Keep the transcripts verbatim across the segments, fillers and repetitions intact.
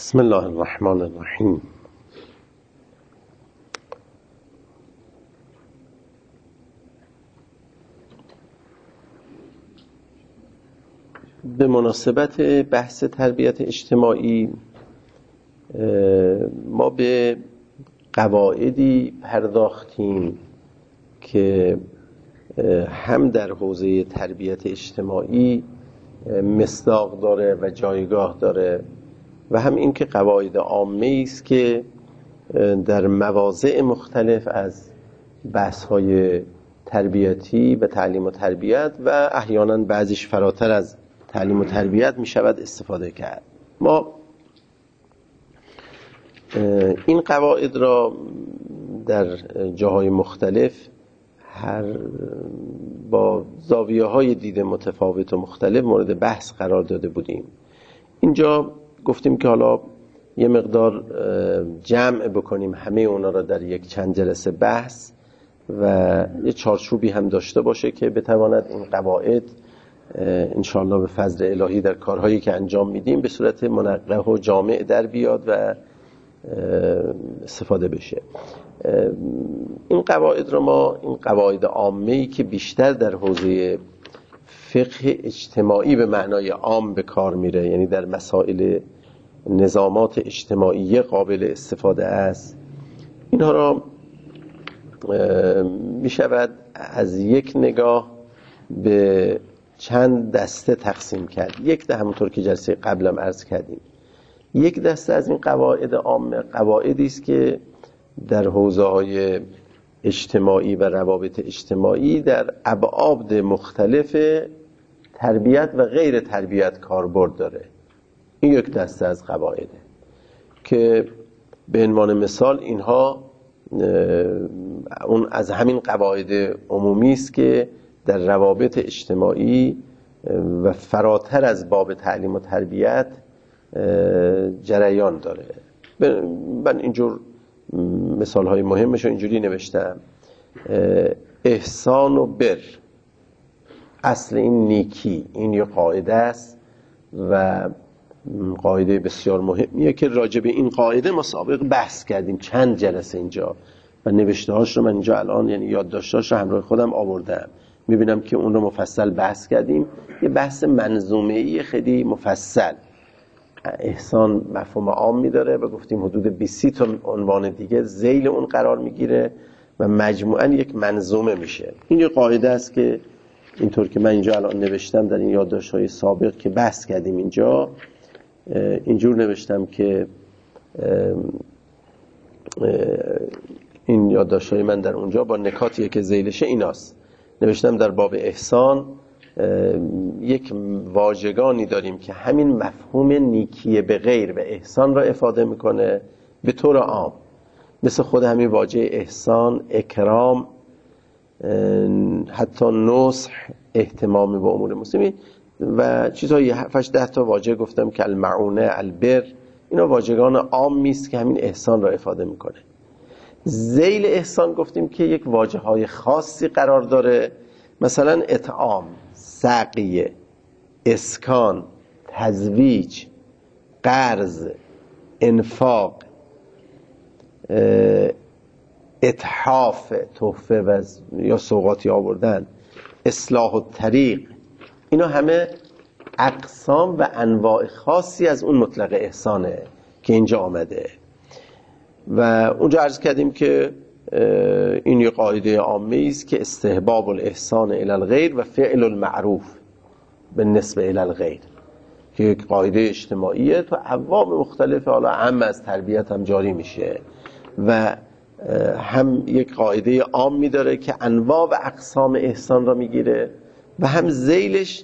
بسم الله الرحمن الرحیم. به مناسبت بحث تربیت اجتماعی ما به قواعدی پرداختیم که هم در حوزه تربیت اجتماعی مصداق داره و جایگاه داره و هم این که قواعد عامه است که در مواضع مختلف از بحث‌های تربیتی و تعلیم و تربیت و احیانا بعضیش فراتر از تعلیم و تربیت می شود استفاده کرد. ما این قواعد را در جاهای مختلف هر با زاویه های دید متفاوت و مختلف مورد بحث قرار داده بودیم. اینجا گفتیم که حالا یه مقدار جمع بکنیم همه اونا را در یک چند جلسه بحث و یه چارچوبی هم داشته باشه که بتواند این قواعد انشاءالله به فضل الهی در کارهایی که انجام میدیم به صورت منقح و جامع در بیاد و استفاده بشه. این قواعد رو ما این قواعد عامه‌ای که بیشتر در حوزه فقه اجتماعی به معنای عام به کار میره، یعنی در مسائل نظامات اجتماعی قابل استفاده است، اینها را میشود از یک نگاه به چند دسته تقسیم کرد. یک ده همونطور که جلسه قبلم عرض کردیم، یک دسته از این قواعد عامه قواعدی است که در حوزه‌های اجتماعی و روابط اجتماعی در ابعاد مختلف تربیت و غیر تربیت کاربرد داره. این یک دسته از قواعده که به عنوان مثال اینها اون از همین قواعد عمومی است که در روابط اجتماعی و فراتر از باب تعلیم و تربیت جریان داره. من اینجور مثال های مهمش رو اینجوری نوشتم: احسان و بر، اصل این نیکی، این یه قاعده است و قاعده بسیار مهمیه که راجع به این قاعده ما سابق بحث کردیم چند جلسه اینجا و نوشته هاش رو من اینجا الان یعنی یادداشتاش رو همراه خودم آوردم، میبینم که اون رو مفصل بحث کردیم. یه بحث منظومه‌ای خیلی مفصل. احسان مفهوم عامی داره و گفتیم حدود بیست تا عنوان دیگه ذیل اون قرار میگیره و مجموعاً یک منظومه میشه. این یه قاعده است که اینطور که من اینجا الان نوشتم در این یادداشت‌های سابق که بحث کردیم اینجا اینجور نوشتم که این یادداشت‌های من در اونجا با نکاتی که ذیلشه ایناست. نوشتم در باب احسان یک واژگانی داریم که همین مفهوم نیکی به غیر و احسان را افاده میکنه به طور عام، مثل خود همین واژه احسان، اکرام، حتی نصح، اهتمام به امور مسلمین و چیزهای هفتش ده تا واژه گفتم که المعونه، البر، اینا واژگان عامی است که همین احسان را افاده میکنه. ذیل احسان گفتیم که یک واژه های خاصی قرار داره، مثلا اطعام، سقیه، اسکان، تزویج، قرض، انفاق، اتحاف، تحفه و یا سوغاتی آوردن، اصلاح الطریق، اینا همه اقسام و انواع خاصی از اون مطلق احسانه که اینجا آمده. و اونجا عرض کردیم که این یه قاعده عامه است که استحباب الاحسان الی الغیر و فعل المعروف بالنسبه الی الغیر، که یک قاعده اجتماعیه تو ابواب مختلف حالا عام از تربیت هم جاری میشه و هم یک قاعده عامی داره که انواع و اقسام احسان را میگیره و هم ذیلش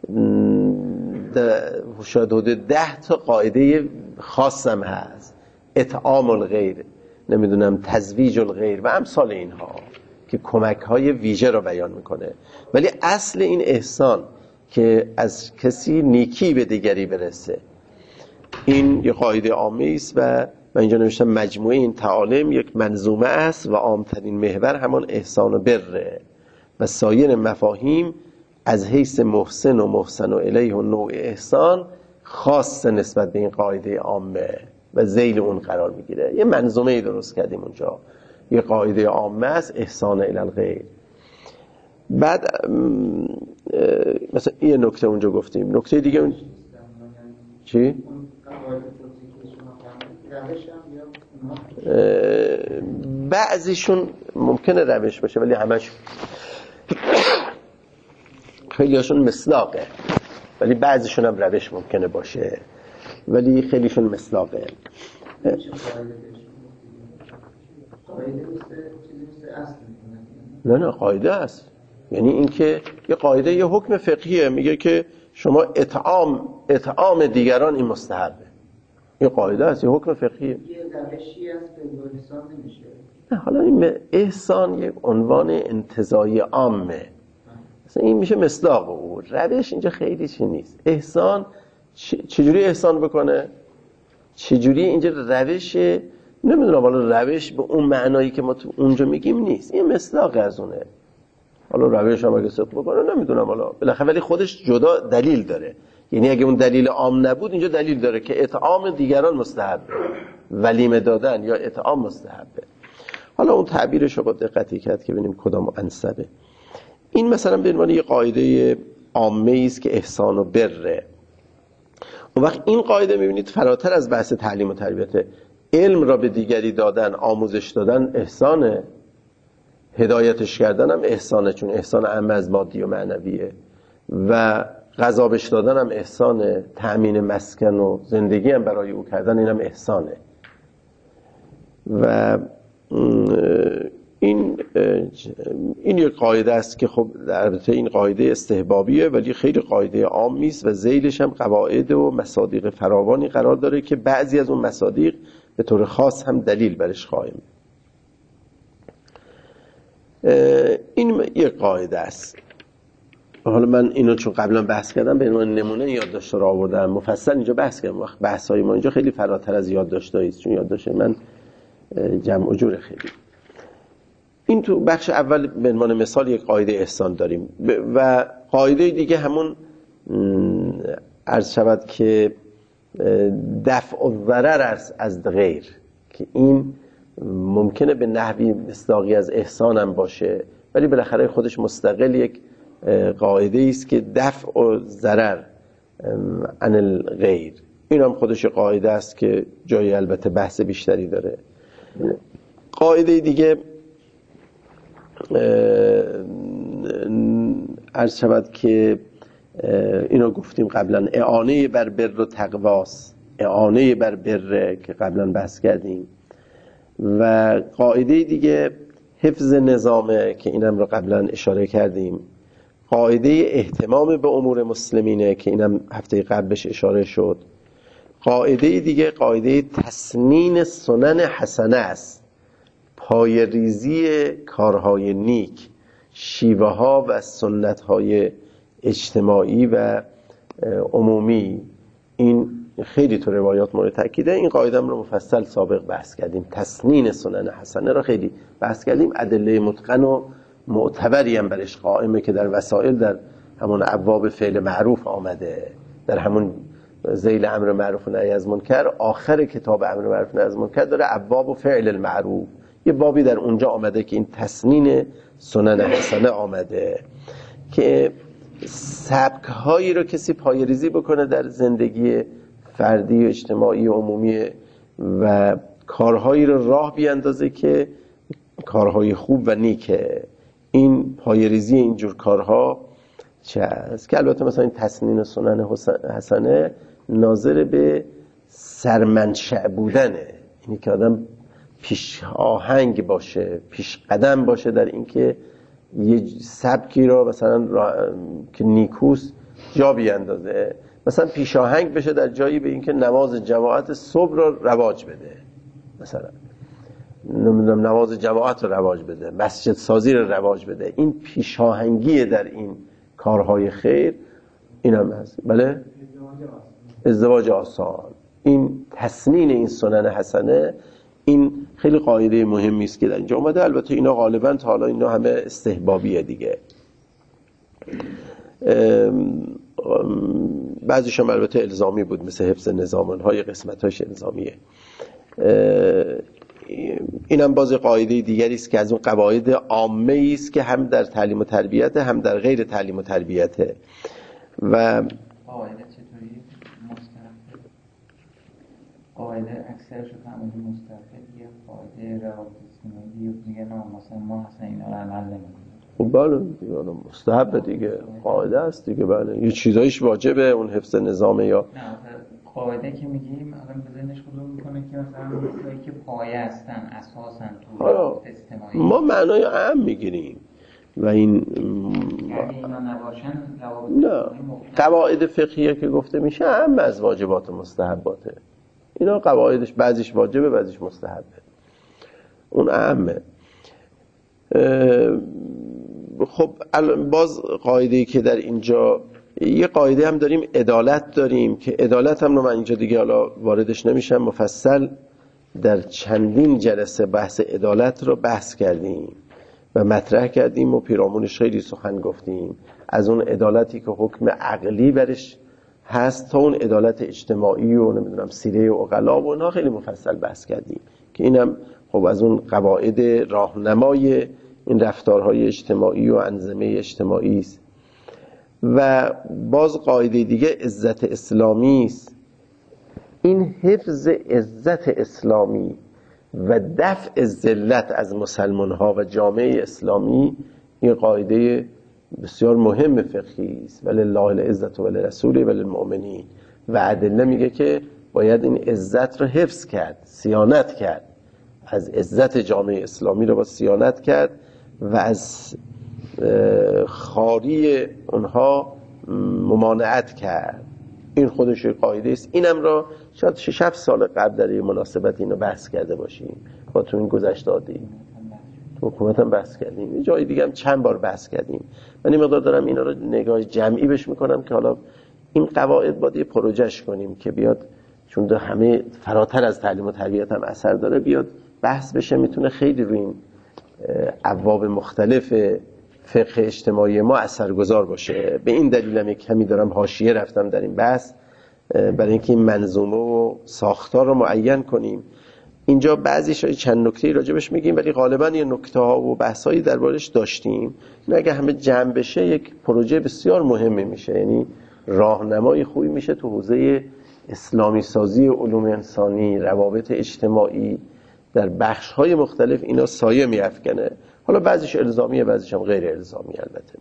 شاید حدود ده تا قاعده خاص هم هست، اطعام الغیر، نمیدونم تزویج الغیر و امثال اینها که کمک های ویژه رو بیان میکنه. ولی اصل این احسان که از کسی نیکی به دیگری برسه، این یه قاعده عامه است و من اینجا نوشتم مجموعه این تعالیم یک منظومه است و عامترین محور همان احسان و بره و سایر مفاهیم از حیث محسن و محسن و الیه و نوع احسان خاص نسبت به این قاعده عامه و ذیل اون قرار میگیره. یه منظومه درست کردیم اونجا، یه قاعده عامه است، احسان الی الغیر. بعد مثلا یه نکته اونجا گفتیم. نکته دیگه اون چی؟ بعضیشون ممکنه روش باشه ولی همش خیلی هاشون مصداقه، ولی بعضیشون هم روش ممکنه باشه ولی خیلیشون مصداقه. نه نه قاعده است. یعنی اینکه یه قاعده یه حکم فقهیه، میگه که شما اطعام اطعام دیگران این مستحبه. این قاعده است، یه حکم فقهیه. یه روشی است به احسان نمیشه. نه حالا این احسان یک عنوان انتزاعی عامه، مثلا این میشه مصداق او. روش اینجا خیلی چی نیست. احسان چجوری احسان بکنه؟ چجوری اینجا روش، نمیدونم حالا روش به اون معنایی که ما تو اونجا میگیم نیست، این مصداق از اونه. حالا روش هم اگه صدق بکنه نمیدونم حالا بالاخره، ولی خودش جدا دلیل داره. یعنی اگه اون دلیل عام نبود اینجا دلیل داره که اطعام دیگران مستحبه، ولیمه دادن یا اطعام مستحبه. حالا اون تعبیرش رو با دقتی کرد که ببینیم کدام انسبه. این مثلا به عنوان یه قاعده عامه است که احسان و بره. اون وقت این قاعده میبینید فراتر از بحث تعلیم و تربیت. علم را به دیگری دادن، آموزش دادن احسانه، هدایتش کردن هم احسانه، چون احسان عام از مادی و معنویه، و غذا بهش دادن هم احسانه، تأمین مسکن و زندگی هم برای او کردن این هم احسانه. و این این یک قاعده است که خب البته این قاعده استحبابیه ولی خیلی قاعده عامی است و ذیلش هم قواعد و مصادیق فراوانی قرار داره که بعضی از اون مصادیق به طور خاص هم دلیل برش قائمه. این یک قاعده است. حالا من اینو چون قبلا بحث کردم به عنوان نمونه یادداشت رو آوردم، مفصل اینجا بحث کردم. وقت بحث‌های ما اینجا خیلی فراتر از یادداشت‌هایی است، چون یادداشت من جمع و جور خیلی. این تو بخش اول به عنوان مثال یک قاعده احسان داریم و قاعده دیگه همون عرض شود که دفع الضرر از غیر، که این ممکنه به نحوی مصداقی از احسان هم باشه ولی بالاخره خودش مستقل یک قاعده است که دفع الضرر عن الغیر. این هم خودش قاعده است که جای البته بحث بیشتری داره. قاعده دیگه عرض شود که اینو گفتیم قبلا، اعانه بر بر و تقواس، اعانه بر بر که قبلا بحث کردیم. و قاعده دیگه حفظ نظامه که اینم رو قبلا اشاره کردیم. قاعده اهتمام به امور مسلمینه که اینم هفته قبلش اشاره شد. قاعده دیگه قاعده تسنین سنن حسنه است، پای ریزی کارهای نیک، شیوه ها و سنت های اجتماعی و عمومی. این خیلی تو روایات مورد تاکیده. این قاعده رو مفصل سابق بحث کردیم. تسنین سنن حسنه رو خیلی بحث کردیم. ادله متقن و معتبری هم برش قائمه که در وسائل در همون ابواب فعل معروف آمده، در همون ذیل امر معروف و نهی از منکر. آخر کتاب امر معروف و نهی از منکر داره ابواب و فعل المعروف، یه بابی در اونجا آمده که این تسنین سنن حسنه آمده که سبک هایی رو کسی پایه‌ریزی بکنه در زندگی فردی و اجتماعی و عمومی و کارهایی رو راه بیاندازه که کارهای خوب و نیکه. این پایه‌ریزی اینجور کارها چه است که البته مثلا این تسنین سنن حسنه ناظر به سرمنشأ بودنه، یعنی که آدم پیش آهنگ باشه، پیش قدم باشه در اینکه یه سبکی رو مثلا را... که نیکوست جا بیاندازه. مثلا پیش آهنگ بشه در جایی به اینکه نماز جماعت صبح رو رواج بده، مثلا نمیدونم نماز جماعت رو رواج بده، مسجد سازی رو رواج بده. این پیش آهنگی در این کارهای خیر این هم هست. بله؟ ازدواج آسان. این تسنین این سنن حسنه، این خیلی قاعده مهمی است که در اینجا اومده. البته اینا غالبا تا حالا اینا همه استحبابیه دیگه. بعضیش هم البته الزامی بود، مثل حفظ نظام‌های قسمت‌هاش الزامیه. اینم باز قاعده دیگری است که از اون قواعد عامه است که هم در تعلیم و تربیت هم در غیر تعلیم و تربیته. و قاعده چطوری مستحب؟ قاعده اکثرش رو فهمیدیم مستحب، یا قاعده روابط اجتماعی میگه نه مثلا ما اصلا اینا رو عمل نمی‌کنیم. خب بله دیگه مستحب دیگه، قاعده است دیگه. بله یه چیزایش واجبه، اون حفظ نظامه. یا نه قاعده که میگیم آدم به ذهنش خودمون میکنه که مثلا چیزایی که پایه هستن اساسن تو روابط اجتماعی، ما معنای عام میگیریم و این یعنی اینا نباشن روابط نه قواعد فقهیه که گفته میشه عام از واجبات و مستحباته. اینا قواعدش بعضیش واجبه بعضیش مستحبه، اون عامه. خب باز قاعده‌ای که در اینجا یه قاعده هم داریم، عدالت داریم که عدالت هم رو من اینجا دیگه حالا واردش نمیشم، مفصل در چندین جلسه بحث عدالت رو بحث کردیم و مطرح کردیم و پیرامونش خیلی سخن گفتیم، از اون عدالتی که حکم عقلی برش هست تا اون عدالت اجتماعی و نمیدونم سیره و عقلا و اینا خیلی مفصل بحث کردیم که اینم خب از اون قواعد راهنمای این رفتارهای اجتماعی و انظمه اجتماعی است. و باز قاعده دیگه عزت اسلامی است. این حفظ عزت اسلامی و دفع ذلت از مسلمان ها و جامعه اسلامی این قاعده بسیار مهم فقهی است. ولله العزت ولرسوله وللمؤمنین. و ادله میگه که باید این عزت رو حفظ کرد، صیانت کرد، از عزت جامعه اسلامی رو با صیانت کرد و از خاری اونها ممانعت کرد. این خودش قاعده است. اینم را شاید شش هفت سال قبل در این مناسبت اینو بحث کرده باشیم، با تو این گذشته دادیم، تو حکومت هم بحث کردیم، جای دیگه هم چند بار بحث کردیم. من این مقدار دارم اینا رو نگاه جمعی بهش میکنم که حالا این قواعد باید یه پروژهش کنیم که بیاد، چون ده همه فراتر از تعلیم و تربیت هم اثر داره، بیاد بحث بشه، میتونه خیلی روی این ابواب مختلف فقه اجتماعی ما اثرگذار باشه. به این دلیل هم یک کمی دارم حاشیه رفتم در این بحث برای اینکه این منظومه و ساختار رو معین کنیم. اینجا بعضیش چند نکته راجبش میگیم ولی غالبا یه نکته ها و بحثایی دربارش داشتیم. این اگه همه جمع بشه یک پروژه بسیار مهمی میشه، یعنی راهنمای خوبی میشه تو حوزه اسلامی سازی علوم انسانی، روابط اجتماعی در بخش های مختلف. اینا سایه میافکنه. حالا بعضیش الزامیه بعضیش هم غیر الزامی. البته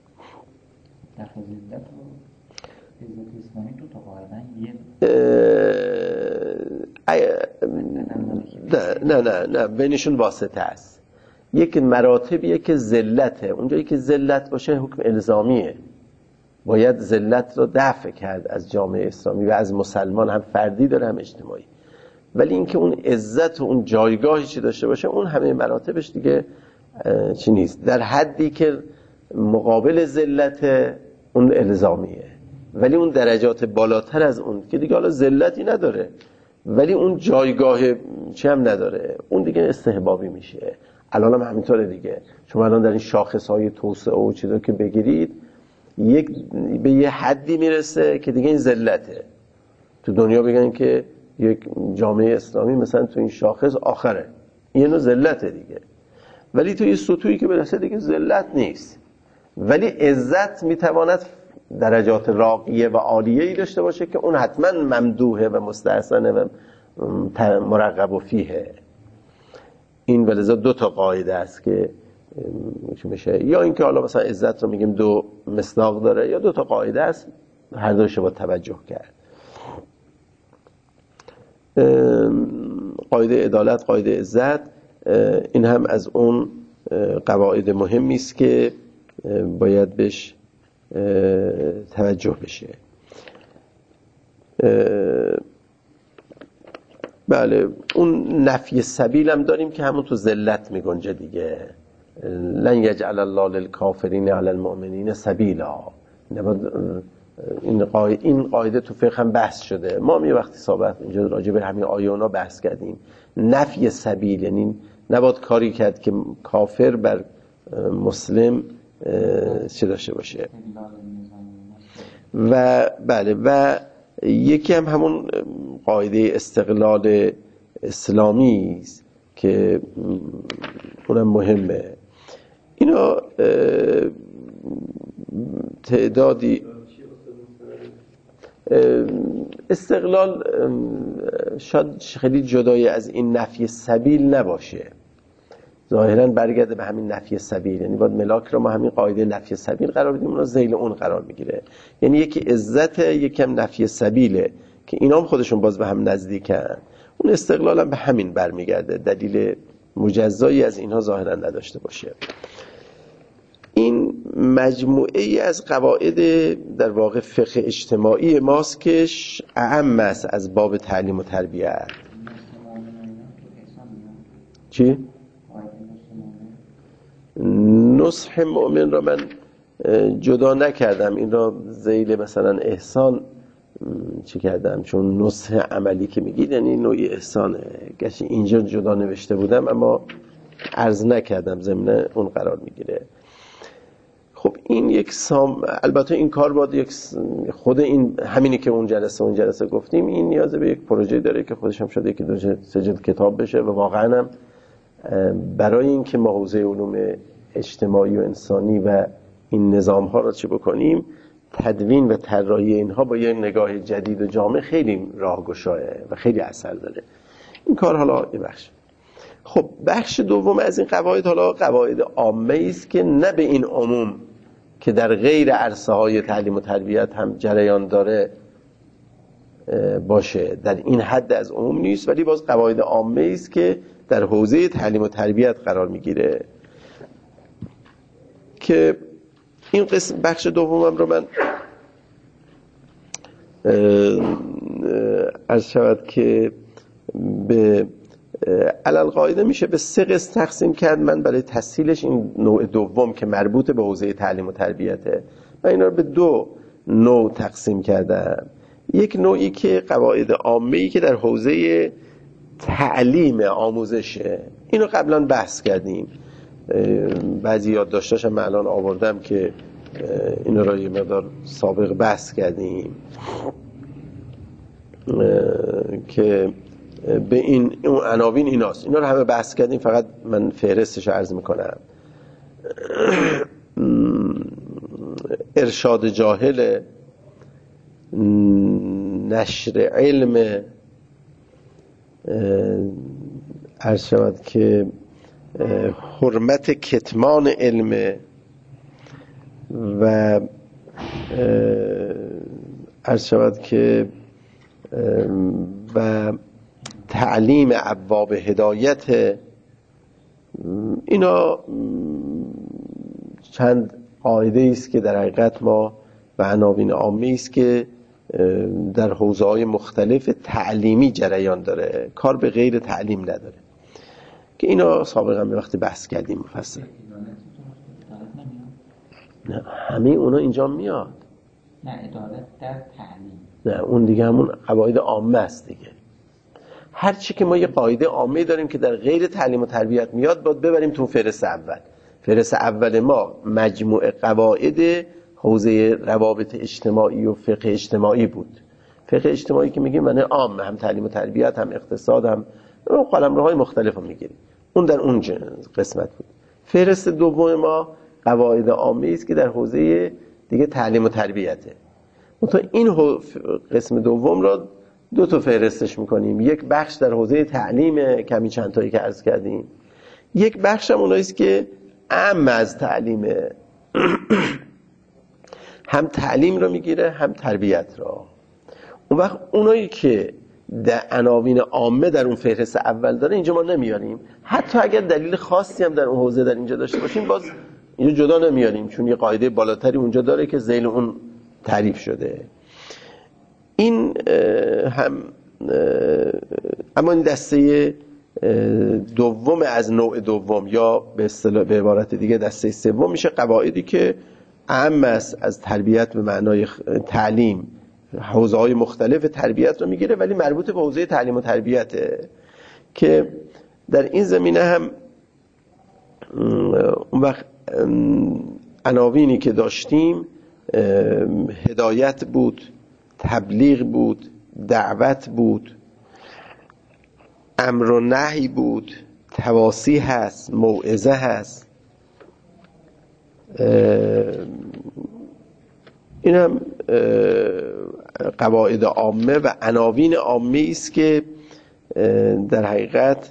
نه نه نه نه بینشون واسطه است. یک مراتبیه که ذلته، اونجایی که ذلت باشه حکم الزامیه، باید ذلت رو دفع کرد از جامعه اسلامی و از مسلمان، هم فردی داره هم اجتماعی. ولی اینکه اون عزت و اون جایگاهی چی داشته باشه، اون همه مراتبش دیگه چی نیست، در حدی که مقابل ذلت اون الزامیه. ولی اون درجات بالاتر از اون که دیگه حالا ذلتی نداره ولی اون جایگاه چی هم نداره، اون دیگه استحبابی میشه. الان هم همینطوره دیگه. شما الان در این شاخصهای توسعه و چیزا که بگیرید، یک به یه حدی میرسه که دیگه این ذلته. تو دنیا بگن که یک جامعه اسلامی مثلا تو این شاخص آخره، این نوع ذلته دیگه. ولی تو این سطوحی که برسه دیگه ذلت نیست. ولی عزت میتواند درجات راقیه و عالیه‌ای داشته باشه که اون حتما ممدوحه و مستحسنه و مرغب و فیه. این ولذا دو تا قاعده است که میشه، یا اینکه حالا مثلا عزت رو میگیم دو مصداق داره، یا دو تا قاعده است، هر دوش با توجه کرد. قاعده عدالت، قاعده عزت، این هم از اون قواعد مهمی است که باید بهش توجه بشه. بله اون نفی سبیل هم داریم که همون تو ذلت میگنجه دیگه. لن یجعل الله للکافرین علی المؤمنین سبیلا. این قاعده این قاعده تو فقه هم بحث شده. ما می وقتی صحبت اینجا راجع به همین آیه اونا بحث کردیم. نفی سبیل یعنی نباید کاری کرد که کافر بر مسلم چه داشته باشه. و بله و یکی هم همون قاعده استقلال اسلامی است که اونم مهمه. اینا تعدادی استقلال شاید خیلی جدای از این نفی سبیل نباشه، ظاهرا برگرده به همین نفی سبیل، یعنی باید ملاک رو ما همین قاعده نفی سبیل قرار بدیم، اون ذیل اون قرار میگیره، یعنی یکی عزت یکم نفی سبیله که اینا هم خودشون باز به هم نزدیکن. اون استقلال هم به همین برمیگرده، دلیل مجزایی از اینها ظاهرا نداشته باشه. این مجموعه ای از قواعد در واقع فقه اجتماعی ماست که اعم است از باب تعلیم و تربیت. چی؟ نصح مؤمن را من جدا نکردم، این را ذیل مثلا احسان چی کردم، چون نصح عملی که میگید یعنی نوعی احسانه، گرچه اینجا جدا نوشته بودم اما عرض نکردم، ضمن اون قرار میگیره. خب این یک سام، البته این کار باید یک خود این همینی که اون جلسه اون جلسه گفتیم، این نیاز به یک پروژه داره که خودش هم شده که دو سه جلد کتاب بشه و واقعا هم برای اینکه ما حوزه علوم اجتماعی و انسانی و این نظام ها را چه بکنیم، تدوین و طراحی اینها با یه نگاه جدید و جامع خیلی راهگشاه و خیلی اثر داره این کار. حالا یه بخش. خب بخش دوم از این قواعد حالا قواعد عامه است که نه به این عموم که در غیر عرصه های تعلیم و تربیت هم جریان داره باشه، در این حد از عموم نیست، ولی باز قواعد عامه است که در حوزه تعلیم و تربیت قرار میگیره که این قسم بخش دومم رو من عرض شود که به علل قاعده میشه به سه قسم تقسیم کرد. من برای تسهیلش این نوع دوم که مربوط به حوزه تعلیم و تربیته من اینا رو به دو نوع تقسیم کردم. یک نوعی که قواعد عامه‌ای که در حوزه تعلیم آموزشه، اینو قبلا بحث کردیم، بعضی یادداشتاشم من الان آوردم که اینو را یه مقدار سابق بحث کردیم که به این اون عناوین ایناست، اینا رو همه بحث کردیم، فقط من فهرستش رو عرض میکنم. ارشاد جاهل، نشر علم، عرض شود که حرمت کتمان علم و عرض شود که و تعلیم ابواب هدایت. اینا چند قاعده است که در حقیقت ما و عناوین عامه است که در حوزه‌های مختلف تعلیمی جریان داره، کار به غیر تعلیم نداره، که اینا سابقا به وقتی بحث کردیم مفصل. نه همه اونا اینجا میاد. نه عدالت در تعلیم، نه اون دیگه همون قواعد عامه است دیگه. هر چی که ما یه قاعده عامه داریم که در غیر تعلیم و تربیت میاد باید ببریم تو فهرست اول. فهرست اول ما مجموعه قواعد حوزه روابط اجتماعی و فقه اجتماعی بود. فقه اجتماعی که میگیم معنی عام، هم تعلیم و تربیت، هم اقتصاد، هم قلمروهای مختلف رو میگیریم. اون در اون قسمت بود. فهرست دوم ما قواعد عامه است که در حوزه دیگه تعلیم و تربیته. منتها این قسم دوم را دو تا فهرستش میکنیم. یک بخش در حوزه تعلیم، کمی چند تایی که عرض کردیم. یک بخش هم اوناییست که عام از تعلیمه، هم تعلیم رو میگیره هم تربیت را. اون وقت اونایی که در عناوین عامه در اون فهرست اول داره اینجا ما نمیاریم، حتی اگر دلیل خاصی هم در اون حوزه در اینجا داشته باشیم باز اینجا جدا نمیاریم، چون یه قاعده بالاتری اونجا داره که ذیل اون تعریف شده. این هم اما این دسته دوم از نوع دوم، یا به اصطلاح به عبارت دیگه دسته سوم میشه قواعدی که اهم است از تربیت به معنای تعلیم، حوزه‌های مختلف تربیت رو میگیره ولی مربوط به حوزه تعلیم و تربیته، که در این زمینه هم اون وقت عناوینی که داشتیم هدایت بود، تبلیغ بود، دعوت بود، امر و نهی بود، تواصی هست، موعظه هست. این هم قواعد عامه و عناوین عامه است که در حقیقت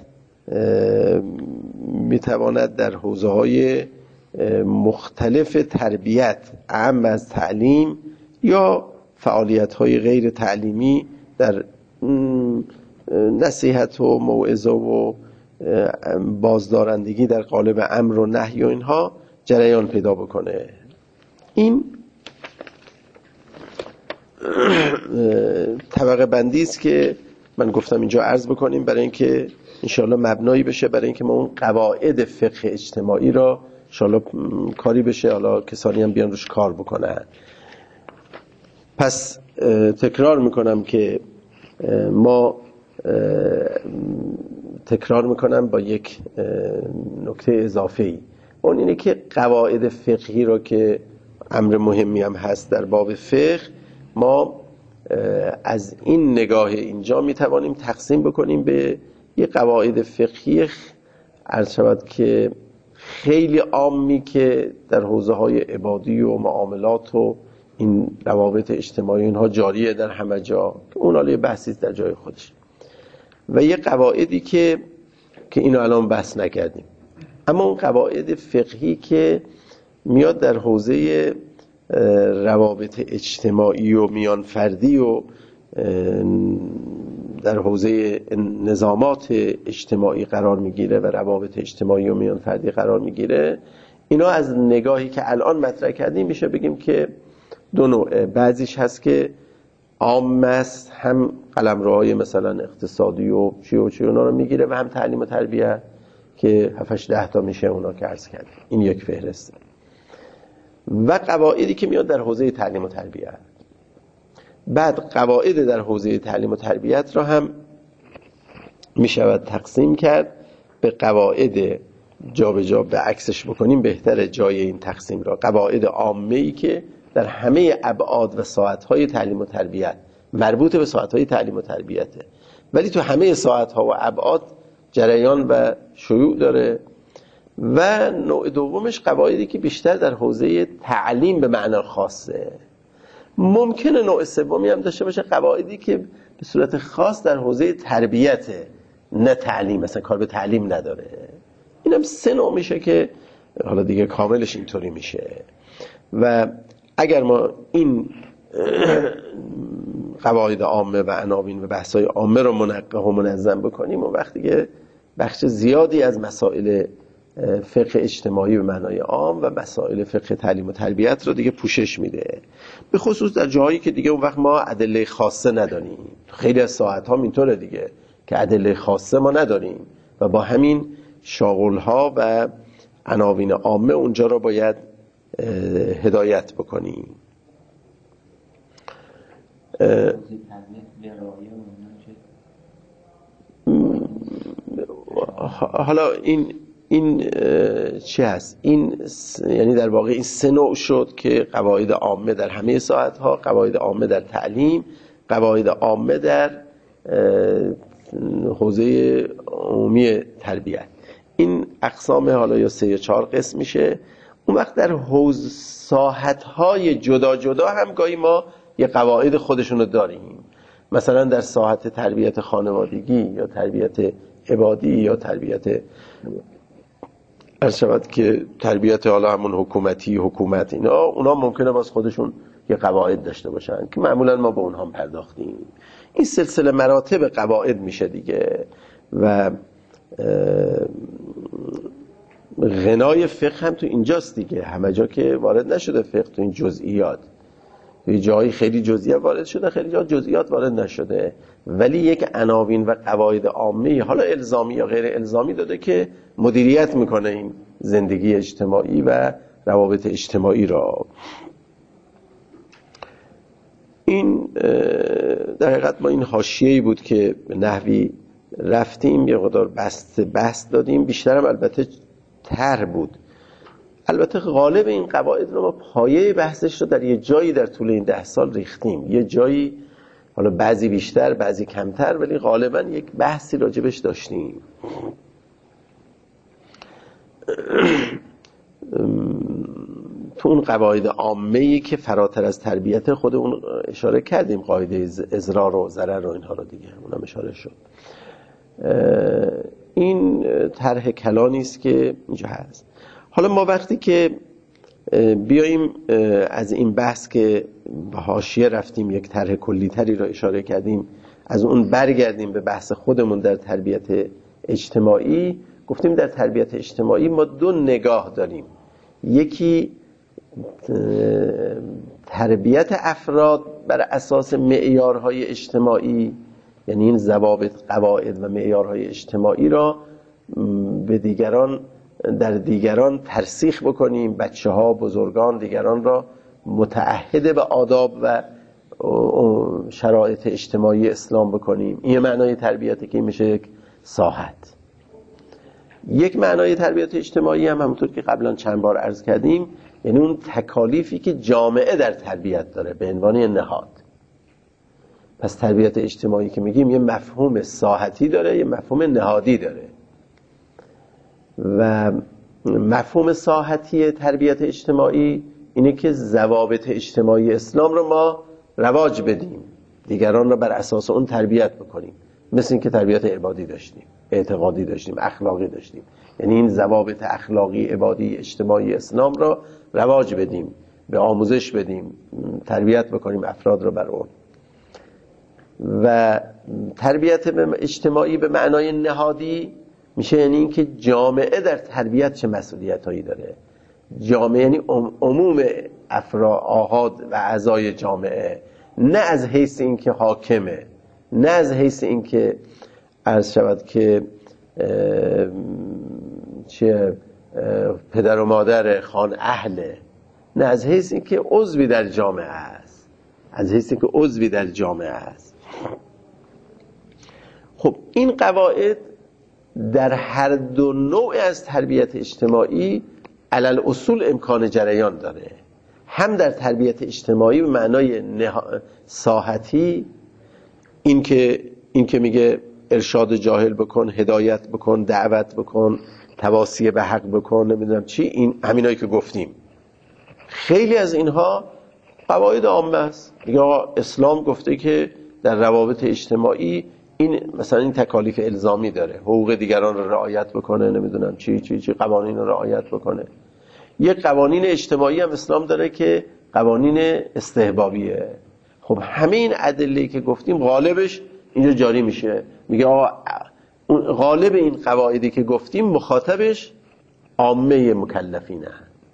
میتواند در حوزه‌های مختلف تربیت، اعم از تعلیم یا فعالیت‌های غیر تعلیمی، در نصیحت و موعظه و بازدارندگی در قالب امر و نهی و اینها جریان پیدا بکنه. این طبقه بندی است که من گفتم اینجا عرض بکنیم برای اینکه انشاءالله مبنایی بشه برای اینکه ما اون قواعد فقه اجتماعی را انشاءالله کاری بشه، حالا کسانی هم بیان روش کار بکنن. پس تکرار میکنم که ما تکرار میکنم با یک نکته اضافه‌ای، اون اینه که قواعد فقهی را که امر مهمی هم هست در باب فقه، ما از این نگاه اینجا میتوانیم تقسیم بکنیم به یک قواعد فقهی عرض شود که خیلی عامی که در حوزه‌های عبادی و معاملات و این روابط اجتماعی اینها جاریه در همه جا، اون حالا بحثی در جای خودش، و یه قواعدی که که اینو الان بحث نکردیم، اما اون قواعد فقهی که میاد در حوزه روابط اجتماعی و میان فردی و در حوزه نظامات اجتماعی قرار میگیره و روابط اجتماعی و میان فردی قرار میگیره، اینا از نگاهی که الان مطرح کردیم میشه بگیم که دو نوع. بعضیش هست که عام است، هم قلمروهای مثلا اقتصادی و چی و چی اونا رو میگیره، و هم تعلیم و تربیت که هفتش ده تا میشه اونا که عرض کردیم. این یک فهرسته. و قواعدی که میاد در حوزه تعلیم و تربیت. بعد قواعد در حوزه تعلیم و تربیت را هم میشود تقسیم کرد به قواعد جا به جا، به عکسش بکنیم بهتره جای این تقسیم را، قواعد عامه‌ای که در همه ابعاد و ساعت‌های تعلیم و تربیت مربوط به ساعت‌های تعلیم و تربیته، ولی تو همه ساعت‌ها و ابعاد جریان و شیوع داره. و نوع دومش قواعدی که بیشتر در حوزه تعلیم به معنی خاصه. ممکنه نوع سومی هم داشته باشه قواعدی که به صورت خاص در حوزه تربیته، نه تعلیم، مثلا کار به تعلیم نداره. اینم سه نوع میشه که حالا دیگه کاملش اینطوری میشه. و اگر ما این قواعد عامه و عناوین و بحث‌های عامه رو منقح و منظم بکنیم، و وقتی که بخش زیادی از مسائل فقه اجتماعی به معنای عام و مسائل فقه تعلیم و تربیت رو دیگه پوشش میده، به خصوص در جاهایی که دیگه اون وقت ما ادله خاصه نداریم. خیلی از ساعت ها اینطوره دیگه که ادله خاصه ما نداریم و با همین شاغل ها و عناوین عامه اونجا رو باید هدایت بکنیم. حالا این این چی هست؟ این یعنی در واقع این سه نوع شد که قواعد عامه در همه ساعتها، قواعد عامه در تعلیم، قواعد عامه در حوزه عمومی تربیت. این اقسام حالا یا سه یا چهار قسم میشه. اون وقت در حوزه ساحت‌های جدا جدا هم گاهی ما یه قواعد خودشونو داریم. مثلا در ساحت تربیت خانوادگی یا تربیت عبادی یا تربیت ارشد که تربیت حالا همون حکومتی حکومت اینا، اونا ممکنه باز خودشون یه قواعد داشته باشن که معمولا ما به اونها پرداختیم. این سلسله مراتب قواعد میشه دیگه. و غنای فقه هم تو اینجاست دیگه، همه جا که وارد نشده فقه تو این جزئیات، توی جایی خیلی جزئیات وارد شده، خیلی جا جزئیات وارد نشده، ولی یک عناوین و قواعد عامه حالا الزامی یا غیر الزامی داده که مدیریت میکنه این زندگی اجتماعی و روابط اجتماعی را. این در حقیقت ما این حاشیه‌ای بود که به نحوی رفتیم، یه قدر بست بست دادیم، بیشترم البته تر بود البته غالب این قواعد رو ما پایه بحثش رو در یه جایی در طول این ده سال ریختیم، یه جایی حالا بعضی بیشتر بعضی کمتر، ولی غالبا یک بحثی راجبش داشتیم. تو اون قواعد عامه‌ای که فراتر از تربیت خودمون اشاره کردیم، قاعده اضرار و ضرر و اینها رو دیگه اونم اشاره شد. این طرح کلانی است که اینجا هست. حالا ما وقتی که بیاییم از این بحث که به حاشیه رفتیم، یک طرح کلی‌تری را اشاره کردیم، از اون برگردیم به بحث خودمون در تربیت اجتماعی. گفتیم در تربیت اجتماعی ما دو نگاه داریم، یکی تربیت افراد بر اساس معیارهای اجتماعی، یعنی این ضوابط، قواعد و معیارهای اجتماعی را به دیگران در دیگران ترسیخ بکنیم، بچه ها، بزرگان، دیگران را متعهد به آداب و شرایط اجتماعی اسلام بکنیم. این معنای تربیتی که میشه یک ساحت. یک معنای تربیت اجتماعی هم همونطور که قبلا چند بار عرض کردیم، یعنی اون تکالیفی که جامعه در تربیت داره به عنوان نهاد. پس تربیت اجتماعی که میگیم یه مفهوم ساحتی داره، یه مفهوم نهادی داره. و مفهوم ساحتی تربیت اجتماعی اینه که ضوابط اجتماعی اسلام رو ما رواج بدیم، دیگران رو بر اساس اون تربیت بکنیم، مثل این که تربیت عبادی داشتیم، اعتقادی داشتیم، اخلاقی داشتیم. یعنی این ضوابط اخلاقی، عبادی، اجتماعی اسلام رو رواج بدیم، به آموزش بدیم، تربیت بکنیم افراد رو بر اون. و تربیت اجتماعی به معنای نهادی میشه یعنی این که جامعه در تربیت چه مسئولیتایی داره. جامعه یعنی عموم افراد، آحاد و اعضای جامعه، نه از حیث این که حاکمه، نه از حیث این که عرض شود که چه پدر و مادر خان اهله، نه از حیث این که عضوی در جامعه است، از حیث این که عضوی در جامعه است. خب این قواعد در هر دو نوع از تربیت اجتماعی علل اصول امکان جریان داره. هم در تربیت اجتماعی به معنای ساحتی، این که این که میگه ارشاد جاهل بکن، هدایت بکن، دعوت بکن، تواصی به حق بکن، نمیدونم چی، این همینایی که گفتیم. خیلی از اینها قواعد عامه است. میگه آقا اسلام گفته که در روابط اجتماعی این مثلا این تکالیف الزامی داره، حقوق دیگران رو رعایت بکنه، نمیدونم چی چی چی، قوانین رو رعایت بکنه. یک قوانین اجتماعی هم اسلام داره که قوانین استحبابیه. خب همه این ادله‌ای که گفتیم غالبش اینجا جاری میشه. میگه آقا غالب این قواعدی که گفتیم مخاطبش عامه مکلفینه.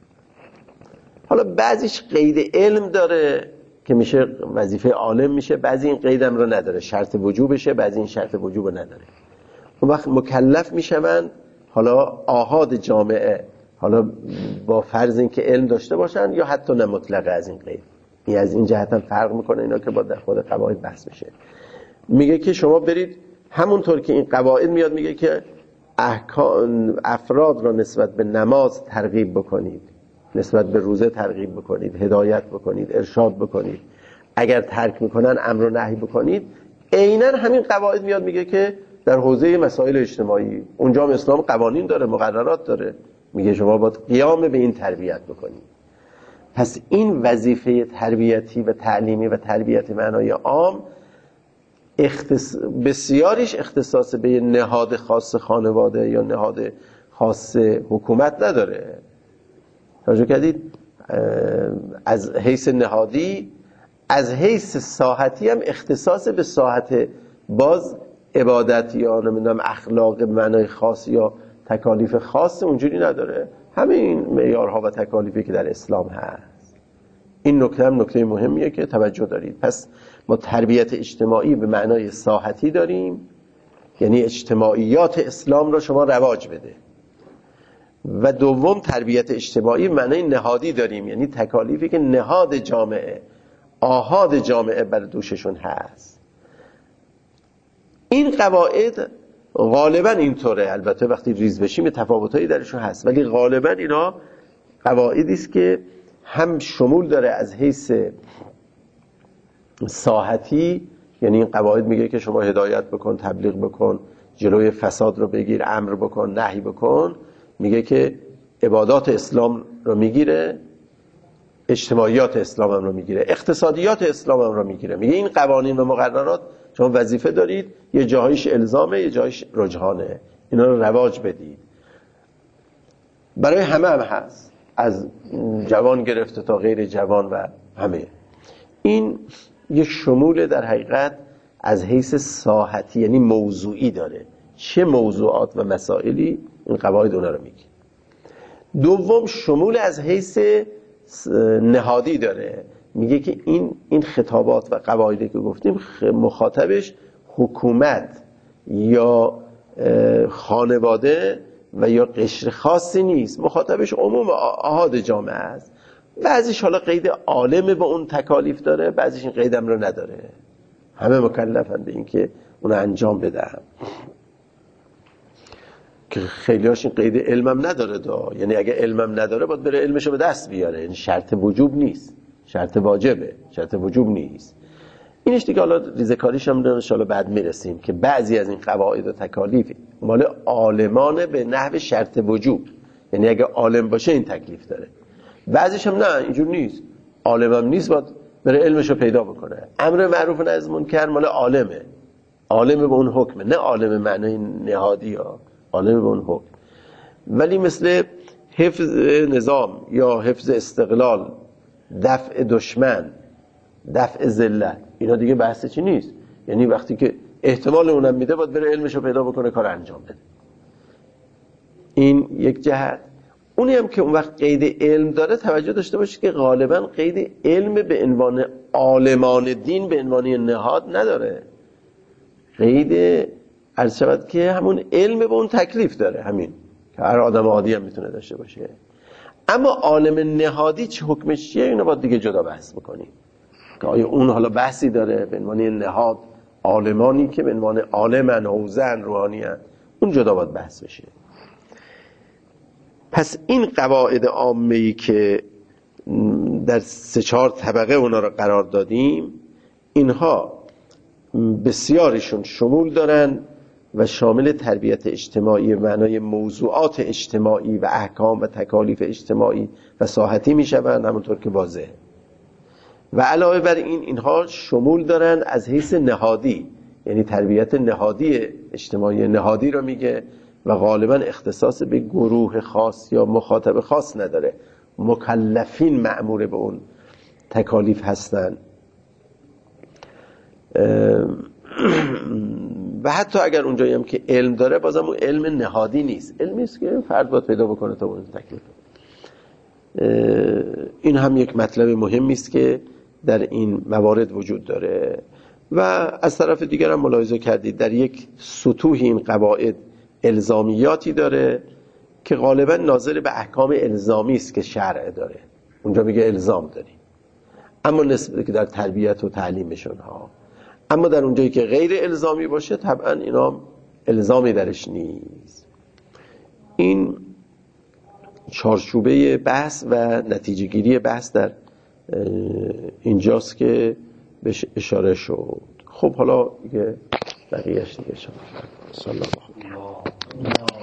حالا بعضیش قید علم داره که میشه وظیفه عالم میشه، بعضی این قیدم رو نداره، شرط وجوبشه، بعضی این شرط وجوب نداره. اون وقت مکلف میشن حالا آحاد جامعه، حالا با فرض این که علم داشته باشن یا حتی نه مطلقه از این قید. این از این جهت هم فرق میکنه اینا که با در خود قواعد بحث میشه. میگه که شما برید همونطور که این قواعد میاد میگه که احکام افراد را نسبت به نماز ترغیب بکنید، نسبت به روزه ترغیب بکنید، هدایت بکنید، ارشاد بکنید، اگر ترک میکنن امر و نهی بکنید. عیناً همین قواعد میاد میگه که در حوزه مسائل اجتماعی اونجا هم اسلام قوانین داره، مقررات داره، میگه شما باید قیام به این تربیت بکنید. پس این وظیفه تربیتی و تعلیمی و تربیت معنای عام اختص... بسیاریش اختصاص به نهاد خاص خانواده یا نهاد خاص حکومت نداره. توجه کردید؟ از حیث نهادی، از حیث ساحتی هم اختصاص به ساحت باز عبادت یا نمیدونم اخلاق به معنای خاص یا تکالیف خاص اونجوری نداره. همه این معیارها و تکالیفی که در اسلام هست. این نکته هم نکته مهمیه که توجه دارید. پس ما تربیت اجتماعی به معنای ساحتی داریم، یعنی اجتماعیات اسلام را شما رواج بده. و دوم تربیت اجتماعی به معنای نهادی داریم، یعنی تکالیفی که نهاد جامعه، آحاد جامعه بر دوششون هست. این قواعد غالبا اینطوره. البته وقتی ریز بشیم تفاوتایی درشون هست، ولی غالبا اینا قواعدی است که هم شمول داره از حیث ساحتی، یعنی این قواعد میگه که شما هدایت بکن، تبلیغ بکن، جلوی فساد رو بگیر، امر بکن، نهی بکن. میگه که عبادات اسلام رو میگیره، اجتماعیات اسلام هم رو میگیره، اقتصادیات اسلام هم رو میگیره. میگه این قوانین و مقررات شما وظیفه دارید، یه جاهایش الزامه، یه جاهایش رجحانه، اینا رو رواج بدید. برای همه هم هست، از جوان گرفته تا غیر جوان و همه. این یه شمول در حقیقت از حیث ساحتی، یعنی موضوعی داره، چه موضوعات و مسائلی این قواعد اونا رو میگه. دوم شمول از حیث نهادی داره، میگه که این این خطابات و قواعدی که گفتیم مخاطبش حکومت یا خانواده و یا قشر خاصی نیست، مخاطبش عموم احاد جامعه است. بعضیش حالا قید عالم به اون تکالیف داره، بعضیش این قیدم رو نداره، همه مکلفند این که اون انجام بدن. که خیلیاش این قید علمم نداره دا، یعنی اگه علمم نداره باید بره علمشو به دست بیاره، یعنی شرط وجوب نیست، شرط واجبه، شرط وجوب نیست. اینش دیگه حالا ریزکاریش هم ان شاءالله بعد میرسیم که بعضی از این قواعد و تکالیف مال عالمان به نحو شرط وجوب، یعنی اگه عالم باشه این تکلیف داره. بعضیش هم نه، اینجور نیست، عالمم نیست باید بره علمشو پیدا بکنه. امر معروف و نهی از منکر مال عالمه، عالم به اون حکمه، نه عالم معنای نهادی ها، عالم به اون حکم. ولی مثل حفظ نظام یا حفظ استقلال، دفع دشمن، دفع ذلت، اینا دیگه بحث چی نیست، یعنی وقتی که احتمال اونم میده باید بره علمشو پیدا بکنه، کار انجام بده. این یک جهت. اونی هم که اون وقت قید علم داره توجه داشته باشید که غالبا قید علم به عنوان عالمان دین به عنوان نهاد نداره، قید عرض شود که همون علم به اون تکلیف داره، همین که هر آدم عادی هم میتونه داشته باشه. اما عالم نهادی چه حکمش چیه، اینو باید دیگه جدا بحث بکنیم که آیا اون حالا بحثی داره به عنوان نهاد، عالمانی که به عنوان عالمن، حوزن، روحانیان، اون جدا باید بحث بشه. پس این قواعد عامه‌ای که در سه چهار طبقه اونا رو قرار دادیم، اینها بسیارشون شمول دارن و شامل تربیت اجتماعی به معنای موضوعات اجتماعی و احکام و تکالیف اجتماعی و ساحتی میشوند، همونطور که واضحه. و علاوه بر این اینها شمول دارن از حیث نهادی، یعنی تربیت نهادی اجتماعی نهادی رو میگه و غالبا اختصاص به گروه خاص یا مخاطب خاص نداره، مکلفین مأمور به اون تکالیف هستن. و حتی اگر اونجایی هم که علم داره بازم اون علم نهادی نیست، علمی است که فرد باید پیدا بکنه تا اون تکلیف. این هم یک مطلب مهمی است که در این موارد وجود داره. و از طرف دیگر هم ملاحظه کردید در یک سطوح این قواعد الزامیاتی داره که غالبا ناظر به احکام الزامی است که شرع داره، اونجا میگه الزام داریم، اما نسبت که در تربیت و تعلیمشون ها. اما در اونجایی که غیر الزامی باشه طبعا اینا الزامی درش نیست. این چارچوبه بحث و نتیجه گیری بحث در اینجاست که بهش اشاره شد. خب حالا دیگه بقیهش دیگه شما صلی الله علیه و